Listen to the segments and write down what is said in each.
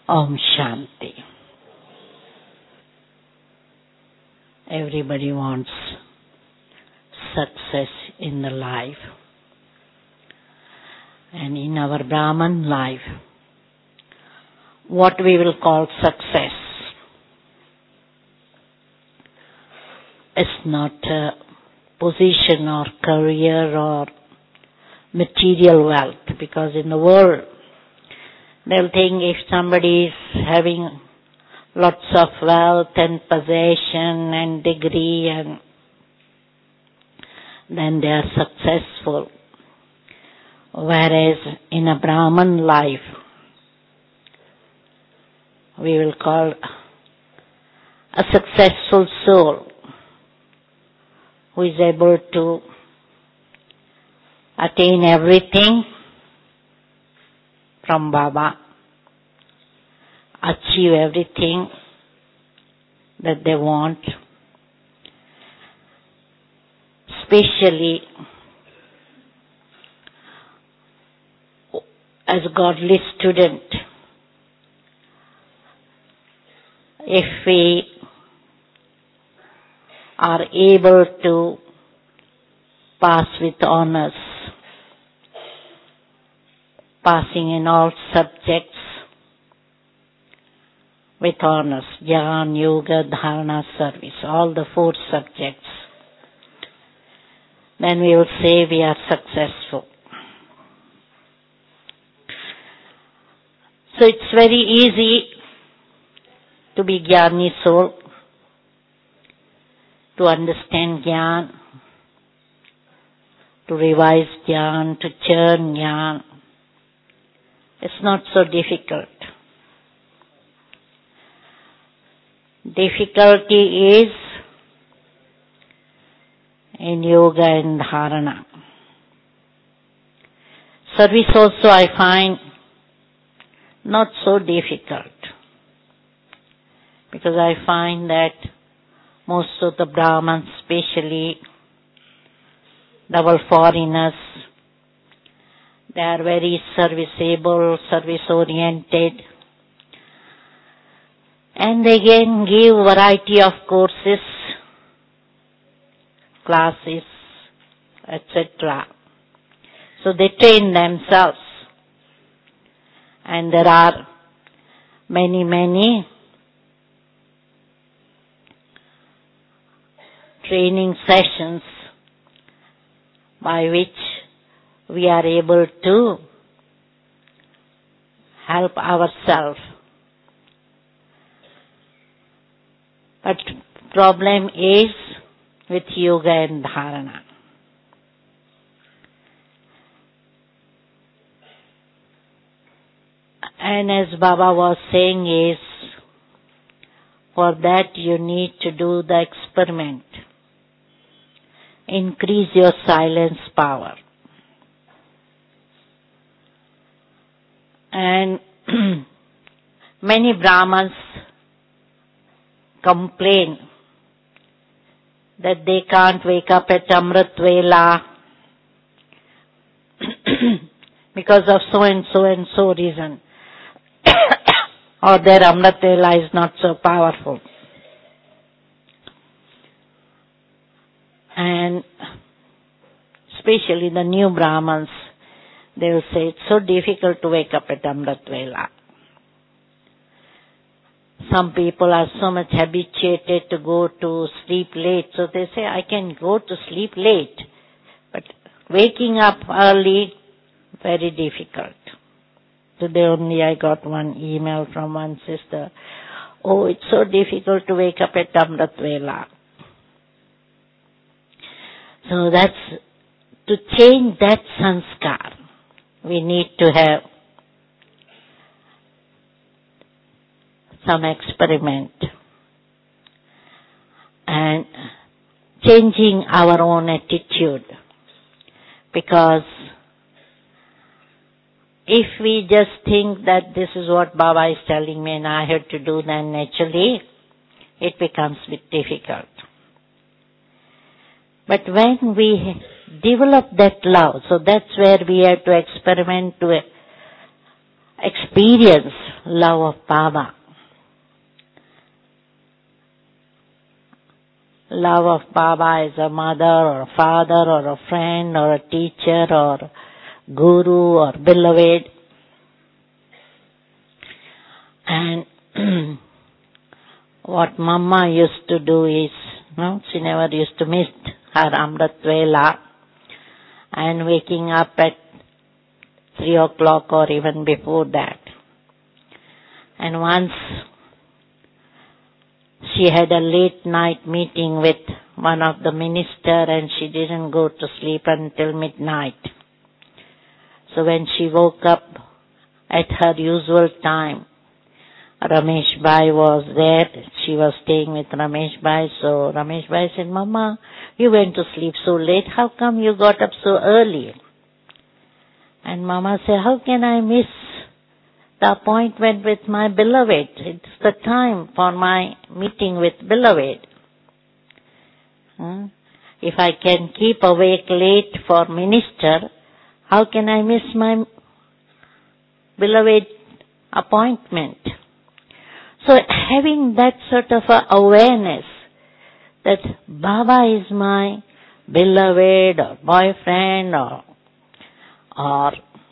Om Shanti. Everybody wants success in the life. And in our Brahman life, what we will call success is not a position or career or material wealth, because in the world they'll think if somebody is having lots of wealth and possession and degree, and then they are successful. Whereas in a Brahman life, we will call a successful soul who is able to attain everything from Baba, achieve everything that they want, especially as godly student. If we are able to pass with honors, passing in all subjects with honors, Jnana, Yoga, Dharana, Service, all the 4 subjects, then we will say we are successful. So it's very easy to be Jnani soul, to understand Jnana, to revise Jnana, to churn Jnana. It's not so difficult. Difficulty is in Yoga and Dharana. Service also I find not so difficult, because I find that most of the Brahmins, especially double foreigners, they are very serviceable, service-oriented, and they can give variety of courses, classes, etc. So they train themselves. And there are many training sessions by which we are able to help ourselves. But problem is with Yoga and Dharana. And as Baba was saying is, for that you need to do the experiment. Increase your silence power. And many Brahmins complain that they can't wake up at Amrit Vela because of so and so reason. Or their Amrit Vela is not so powerful. And especially the new Brahmins, they will say it's so difficult to wake up at Amrit Vela. Some people are so much habituated to go to sleep late, so they say, I can go to sleep late, but waking up early, very difficult. Today only I got one email from one sister. Oh, it's so difficult to wake up at Amrit Vela. So that's, to change that sanskar, we need to have some experiment and changing our own attitude, because if we just think that this is what Baba is telling me and I have to do, then naturally it becomes a bit difficult. But when we develop that love, so that's where we have to experiment to experience love of Baba. Love of Baba is a mother or a father or a friend or a teacher or guru or beloved. And what Mama used to do is, she never used to miss her Amrit Vela and waking up at 3 o'clock or even before that. And once she had a late night meeting with one of the minister and she didn't go to sleep until midnight. So when she woke up at her usual time, Ramesh Bhai was there. She was staying with Ramesh Bhai. So Ramesh Bhai said, Mama, you went to sleep so late. How come you got up so early? And Mama said, how can I miss the appointment with my beloved? It's the time for my meeting with beloved. If I can keep awake late for minister, how can I miss my beloved appointment? So having that sort of a awareness that Baba is my beloved or boyfriend or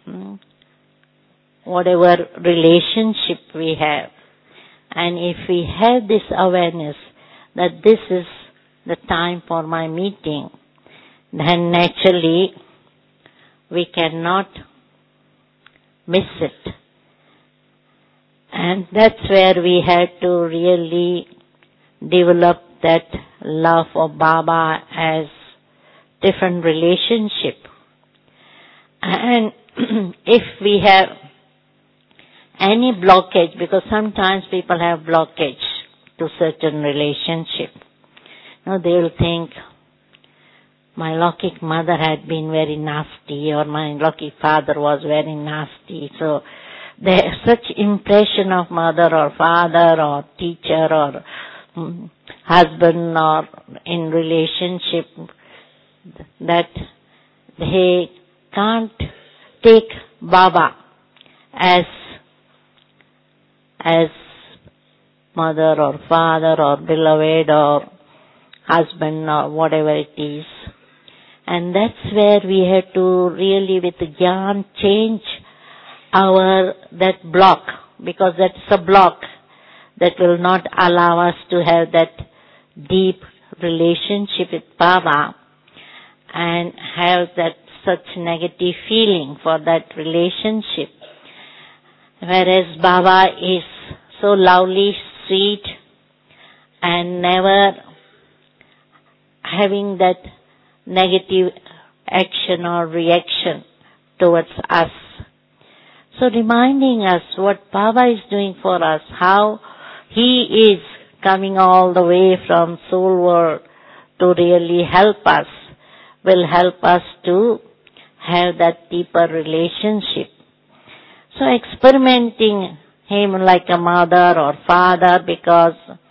whatever relationship we have, and if we have this awareness that this is the time for my meeting, then naturally we cannot miss it. And that's where we have to really develop that love of Baba as different relationship. And if we have any blockage, because sometimes people have blockage to certain relationship. They will think, my Lokik mother had been very nasty or my Lokik father was very nasty. So there's such impression of mother or father or teacher or husband or in relationship that they can't take Baba as mother or father or beloved or husband or whatever it is. And that's where we have to really with Gyan change that block, because that's a block that will not allow us to have that deep relationship with Baba and have that such negative feeling for that relationship. Whereas Baba is so lovely, sweet, and never having that negative action or reaction towards us. So reminding us what Baba is doing for us, how He is coming all the way from soul world to really help us, will help us to have that deeper relationship. So experimenting Him like a mother or father, because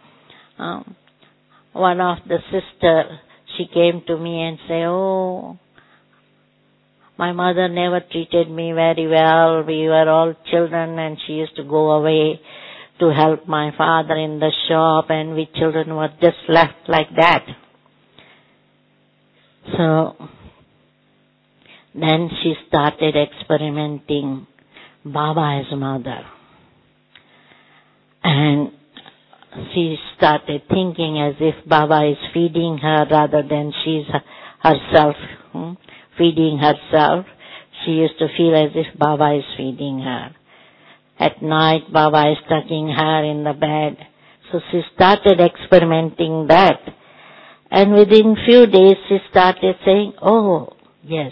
one of the sister, she came to me and said, oh, my mother never treated me very well. We were all children and she used to go away to help my father in the shop and we children were just left like that. So then she started experimenting Baba as mother. And she started thinking as if Baba is feeding her rather than she's herself feeding herself. She used to feel as if Baba is feeding her. At night, Baba is tucking her in the bed. So she started experimenting that. And within few days, she started saying, oh, yes.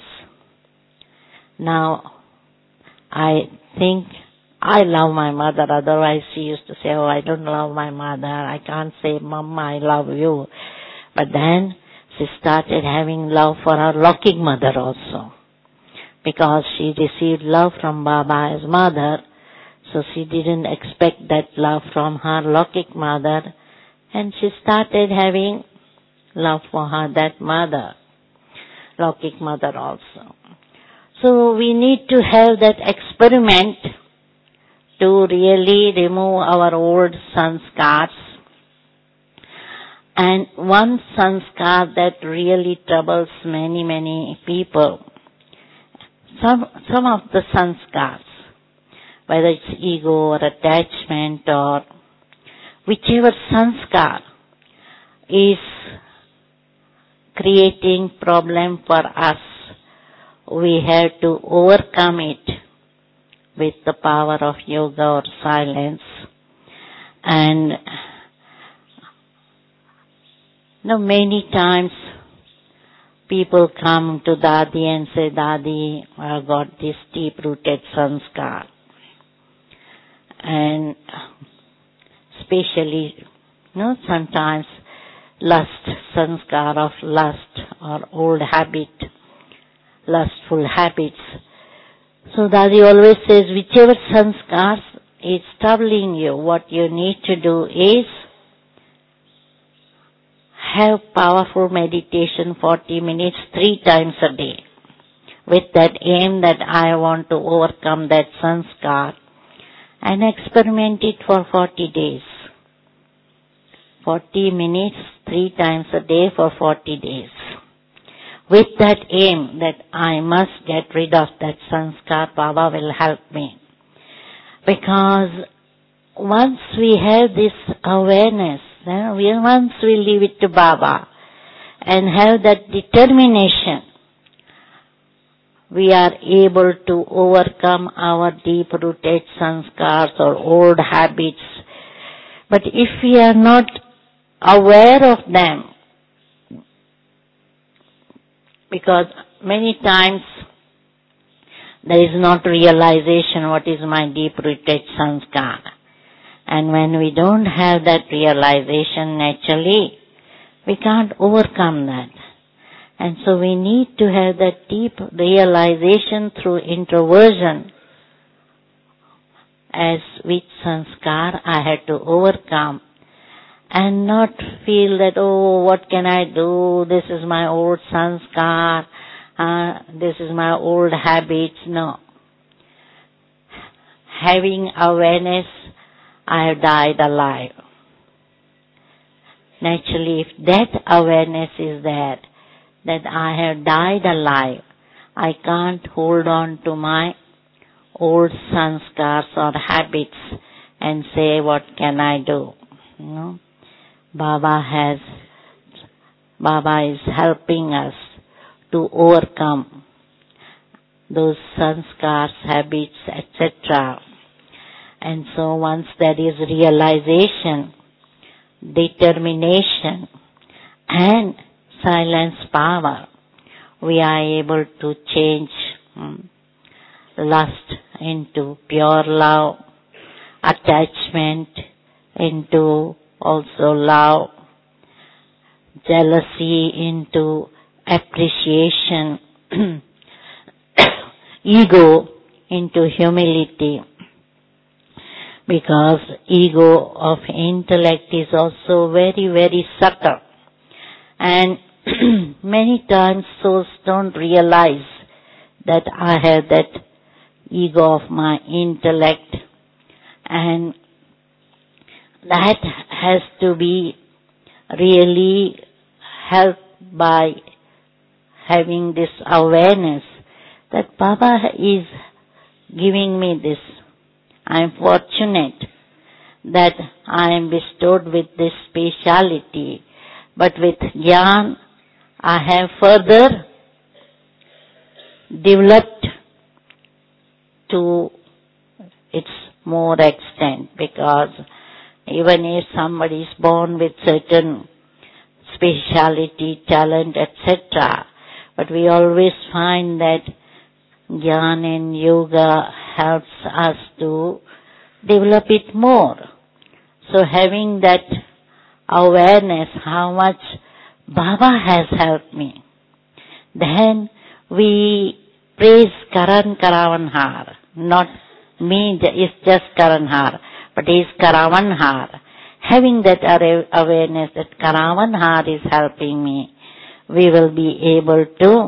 Now, I think I love my mother. Otherwise, she used to say, oh, I don't love my mother. I can't say, Mama, I love you. But then she started having love for her Lokik mother also. Because she received love from Baba as mother. So she didn't expect that love from her Lokik mother. And she started having love for her, that mother, Lokik mother also. So we need to have that experiment to really remove our old sanskars. And one sanskar that really troubles many people, some of the sanskars, whether it's ego or attachment or whichever sanskar is creating problem for us, we have to overcome it with the power of yoga or silence. And many times people come to Dadi and say, Dadi, I've got this deep-rooted sanskar. And especially, sometimes lust, sanskar of lust or old habit, lustful habits. So Dadi always says, whichever sanskars is troubling you, what you need to do is have powerful meditation 40 minutes 3 times a day with that aim that I want to overcome that sanskar, and experiment it for 40 days. 40 minutes 3 times a day for 40 days. With that aim that I must get rid of that sanskar, Baba will help me. Because once we have this awareness, once we leave it to Baba and have that determination, we are able to overcome our deep-rooted sanskars or old habits. But if we are not aware of them, because many times there is not realization what is my deep-rooted sanskar. And when we don't have that realization naturally, we can't overcome that. And so we need to have that deep realization through introversion as which sanskar I had to overcome, and not feel that, what can I do? This is my old sanskar, this is my old habits. No. Having awareness, I have died alive. Naturally, if that awareness is there, that I have died alive, I can't hold on to my old sanskars or habits and say, what can I do? Baba is helping us to overcome those sanskars, habits, etc. And so once there is realization, determination, and silence power, we are able to change lust into pure love, attachment into also love, jealousy into appreciation, ego into humility. Because ego of intellect is also very subtle. And many times souls don't realize that I have that ego of my intellect, and that has to be really helped by having this awareness that Baba is giving me this. I am fortunate that I am bestowed with this speciality, but with Jnana I have further developed to its more extent, because even if somebody is born with certain speciality, talent, etc., but we always find that Jnana and Yoga helps us to develop it more. So having that awareness how much Baba has helped me, then we praise Karan Karavanhar, not me, it's just Karanhar, but it's Karavanhar. Having that awareness that Karavanhar is helping me, we will be able to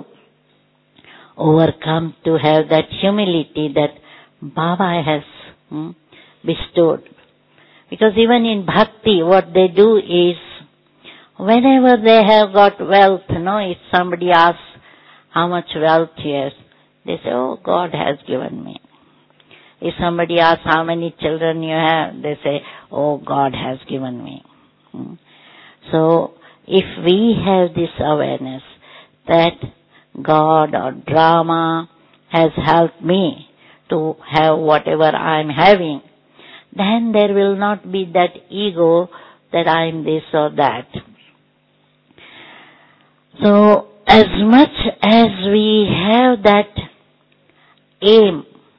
overcome, to have that humility that Baba has bestowed. Because even in bhakti, what they do is, whenever they have got wealth, if somebody asks how much wealth he has, they say, oh, God has given me. If somebody asks how many children you have, they say, oh, God has given me. So, if we have this awareness that God or drama has helped me to have whatever I'm having, then there will not be that ego that I'm this or that. So, as much as we have that aim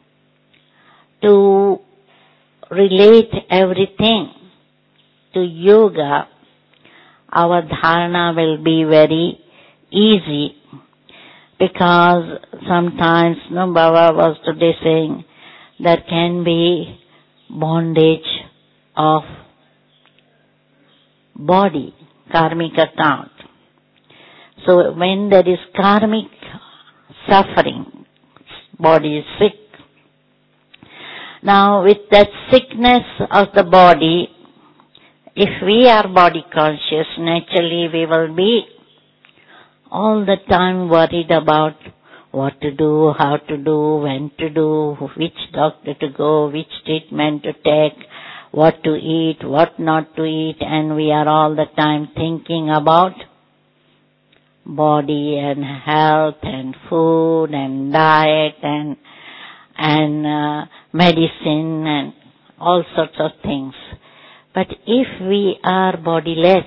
to relate everything to yoga, our dharana will be very easy, because sometimes, Baba was today saying, there can be bondage of body, karmic account. So when there is karmic suffering, body is sick. Now with that sickness of the body, if we are body conscious, naturally we will be all the time worried about what to do, how to do, when to do, which doctor to go, which treatment to take, what to eat, what not to eat, and we are all the time thinking about body and health and food and diet and medicine and all sorts of things. But if we are bodiless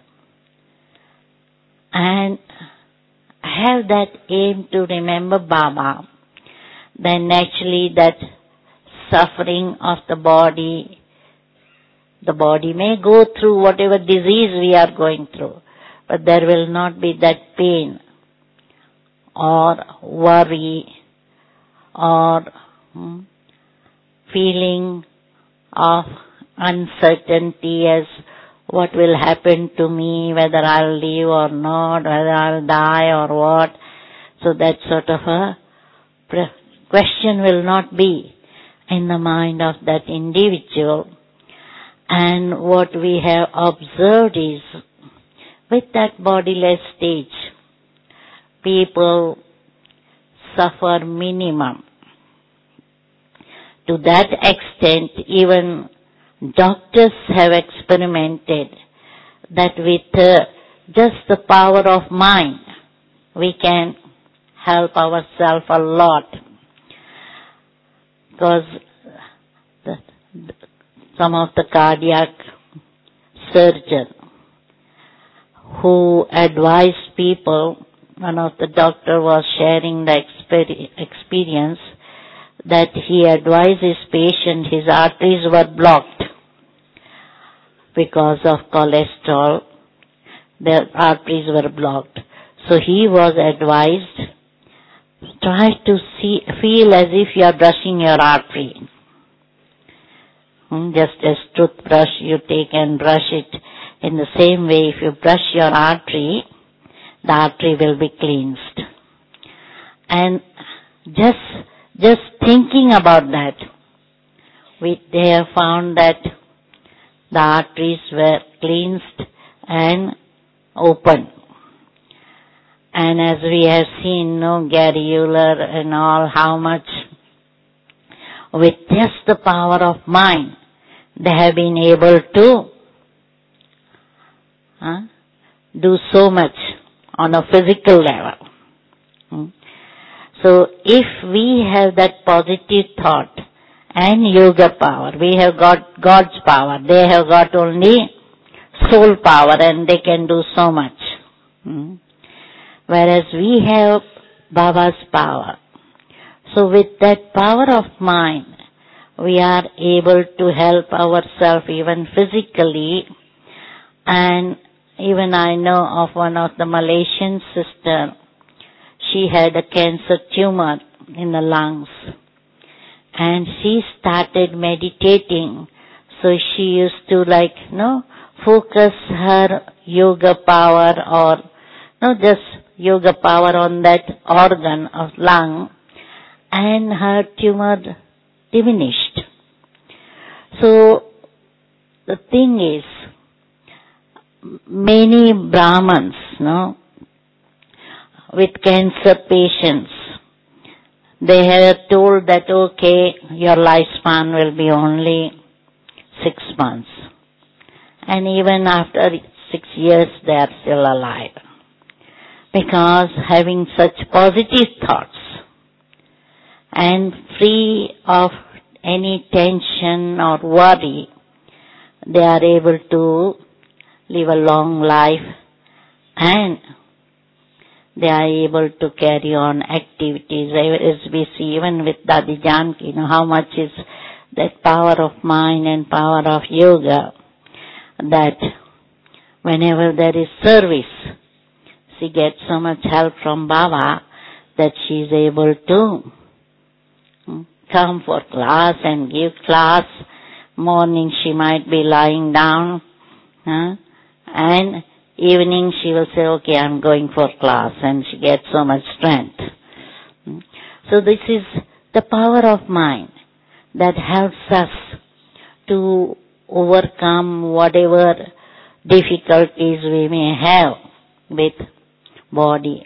and have that aim to remember Baba, then naturally that suffering of the body may go through whatever disease we are going through, but there will not be that pain or worry or feeling of uncertainty as what will happen to me, whether I'll live or not, whether I'll die or what. So that sort of a question will not be in the mind of that individual. And what we have observed is, with that bodiless stage, people suffer minimum. To that extent, even doctors have experimented that with just the power of mind, we can help ourselves a lot. Because some of the cardiac surgeons who advised people, one of the doctor was sharing the experience that he advised his patient, his arteries were blocked because of cholesterol. Their arteries were blocked. So he was advised, try to feel as if you are brushing your artery. Just as toothbrush you take and brush it. In the same way, if you brush your artery, the artery will be cleansed. And just thinking about that, they have found that the arteries were cleansed and open. And as we have seen, Gary Euler and all, how much with just the power of mind, they have been able to do so much on a physical level. So if we have that positive thought and yoga power, we have got God's power, they have got only soul power and they can do so much. Whereas we have Baba's power. So with that power of mind, we are able to help ourselves even physically. And even I know of one of the Malaysian sisters, she had a cancer tumor in the lungs. And she started meditating. So she used to focus her yoga power or just yoga power on that organ of lung, and her tumor diminished. So the thing is, many Brahmins, with cancer patients, they have told that, okay, your lifespan will be only 6 months. And even after 6 years, they are still alive. Because having such positive thoughts and free of any tension or worry, they are able to live a long life and they are able to carry on activities. As we see even with Dadi Janki, how much is that power of mind and power of yoga, that whenever there is service, she gets so much help from Baba that she is able to come for class and give class. Morning she might be lying down, and evening she will say, okay, I'm going for class, and she gets so much strength. So this is the power of mind that helps us to overcome whatever difficulties we may have with body.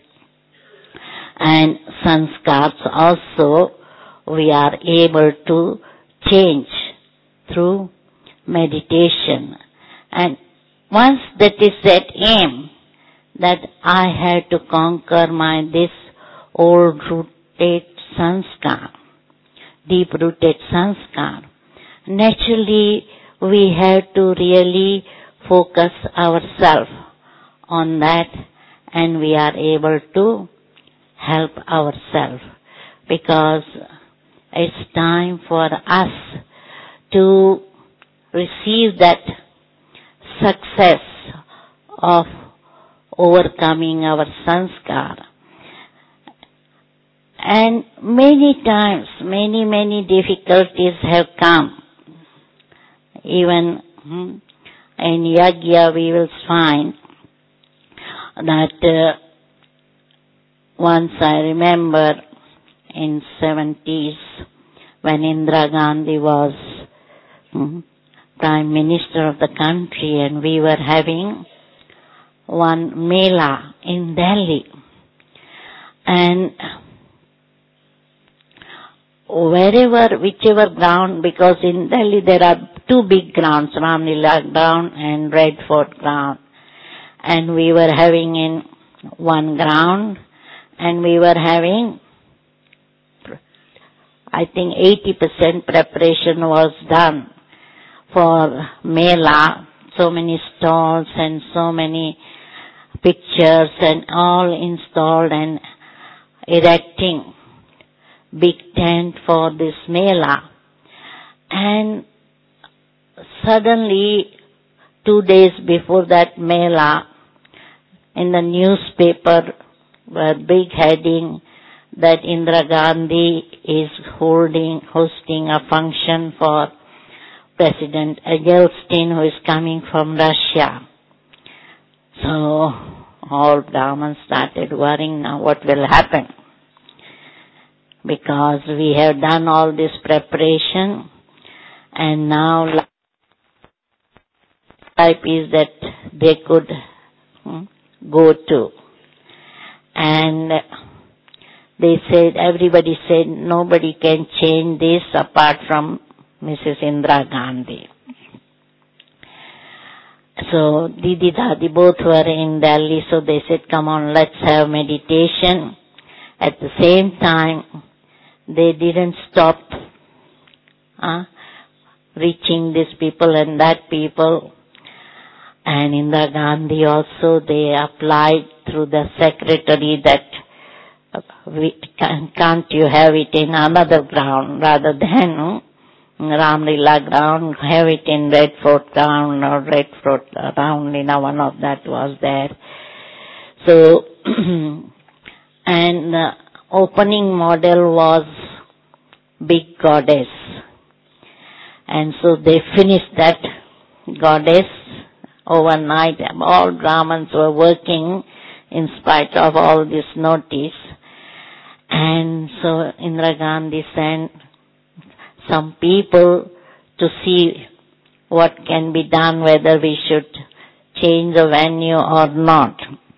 And sanskars also we are able to change through meditation. And once that is set aim, that I had to conquer this old-rooted sanskar, deep-rooted sanskar, naturally we have to really focus ourselves on that, and we are able to help ourselves, because it's time for us to receive that success of overcoming our sanskar. And many times, many difficulties have come. Even in Yajna we will find that once I remember in 70s when Indira Gandhi was Prime Minister of the country, and we were having one Mela in Delhi. And whichever ground, because in Delhi there are two big grounds, Ramlila ground and Red Fort ground. And we were having in one ground, and we were having, I think 80% preparation was done for Mela, so many stalls and so many pictures and all installed and erecting big tent for this Mela. And suddenly, 2 days before that Mela, in the newspaper were big heading that Indira Gandhi is hosting a function for President Edelstein, who is coming from Russia. So all Brahmins started worrying now what will happen, because we have done all this preparation, and now life is that they could go to. And they said, everybody said, nobody can change this apart from Mrs. Indira Gandhi. So Didi Dadi both were in Delhi, so they said, come on, let's have meditation. At the same time, they didn't stop reaching these people and that people. And Indira Gandhi also, they applied through the secretary that can't you have it in another ground rather than Ramlila ground, have it in Red Fort ground or Red Fort ground, one of that was there. So, and the opening model was big goddess. And so they finished that goddess overnight. All Brahmins were working in spite of all this notice. And so Indira Gandhi sent some people to see what can be done, whether we should change the venue or not.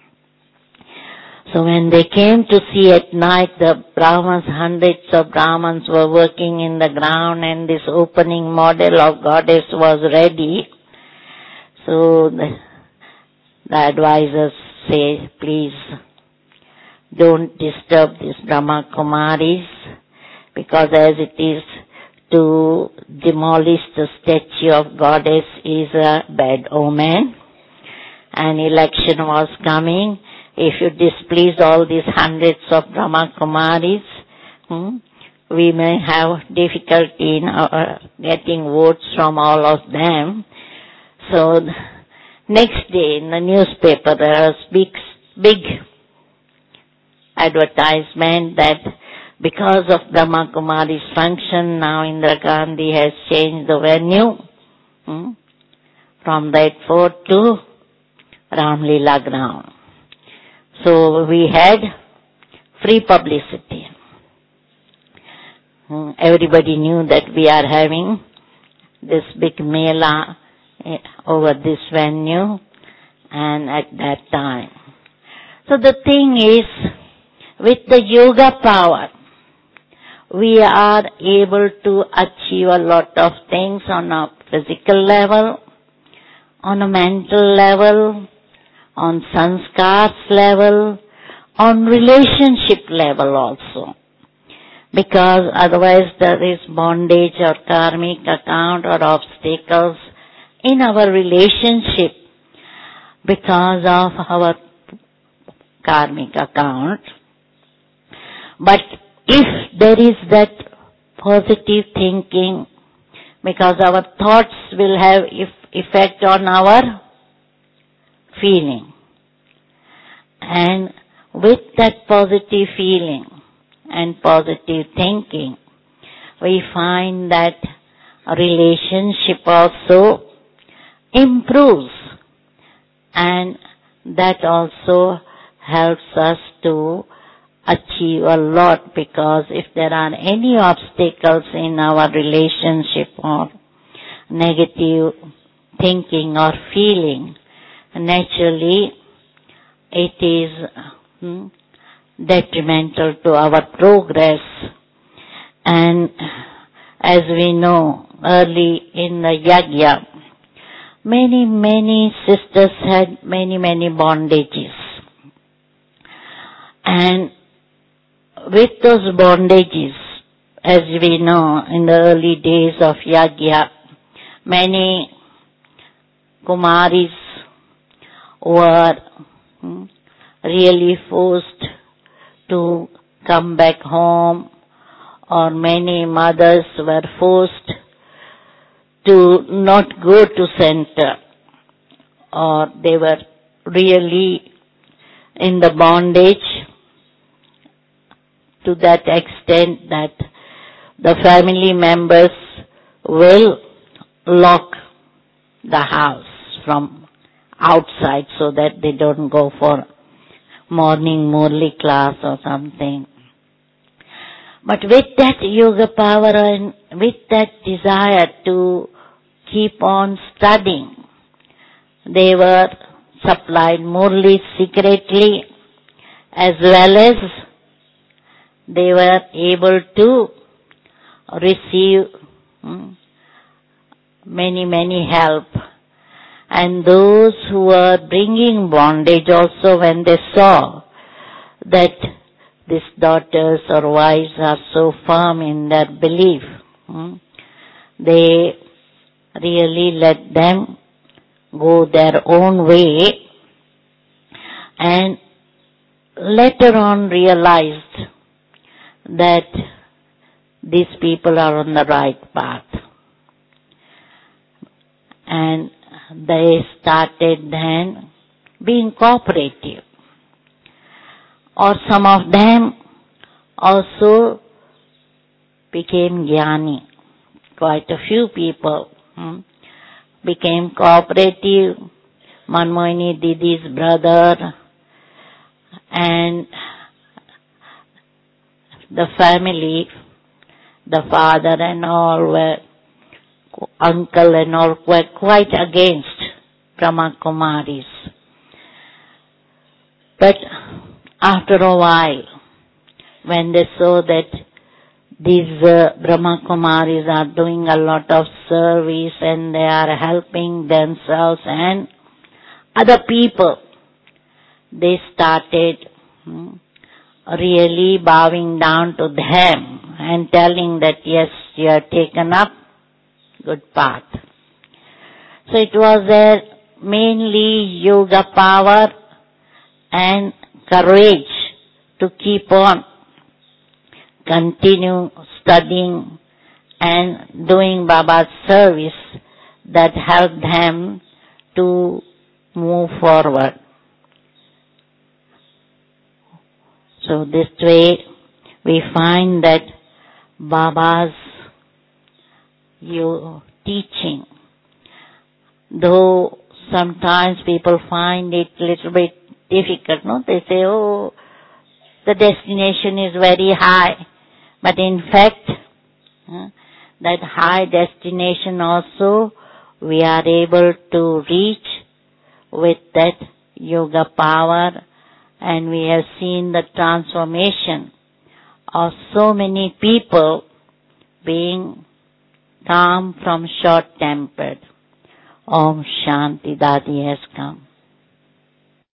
So when they came to see at night, the Brahmins, hundreds of Brahmins were working in the ground, and this opening model of goddess was ready. So the advisors say, please don't disturb these Brahma Kumaris, because as it is, to demolish the statue of goddess is a bad omen. An election was coming. If you displease all these hundreds of Brahma Kumaris, we may have difficulty in getting votes from all of them. So next day in the newspaper there was big advertisement that because of Brahma Kumari's function, now Indira Gandhi has changed the venue from that fort to Ramlila ground. So we had free publicity. Everybody knew that we are having this big mela over this venue and at that time. So the thing is, with the yoga power, we are able to achieve a lot of things on a physical level, on a mental level, on sanskars level, on relationship level also. Because otherwise there is bondage or karmic account or obstacles in our relationship because of our karmic account. But if there is that positive thinking, because our thoughts will have effect on our feeling. And with that positive feeling and positive thinking, we find that relationship also improves, and that also helps us to achieve a lot, because if there are any obstacles in our relationship or negative thinking or feeling, naturally it is detrimental to our progress. And as we know, early in the yajna, many sisters had many bondages. And with those bondages, as we know, in the early days of yajna, many Kumaris were really forced to come back home, or many mothers were forced to not go to center, or they were really in the bondage to that extent that the family members will lock the house from outside so that they don't go for morning Murli class or something. But with that yoga power and with that desire to keep on studying, they were supplied Murli secretly, as well as they were able to receive many help. And those who were bringing bondage also, when they saw that these daughters or wives are so firm in their belief, they really let them go their own way, and later on realized that these people are on the right path. And they started then being cooperative. Or some of them also became jnani. Quite a few people became cooperative. Manmohini Didi's brother and the family, the father and all were uncle and all were quite against Brahma Kumaris. But after a while, when they saw that these Brahma Kumaris are doing a lot of service and they are helping themselves and other people, they started really bowing down to them and telling that yes, you have taken up good path. So it was mainly yoga power and courage to keep on, continue studying and doing Baba's service that helped them to move forward. So this way we find that Baba's teaching, though sometimes people find it a little bit difficult, no? They say, oh, the destination is very high. But in fact, that high destination also we are able to reach with that yoga power, and we have seen the transformation of so many people being calm from short-tempered. Om Shanti, Dadi has come.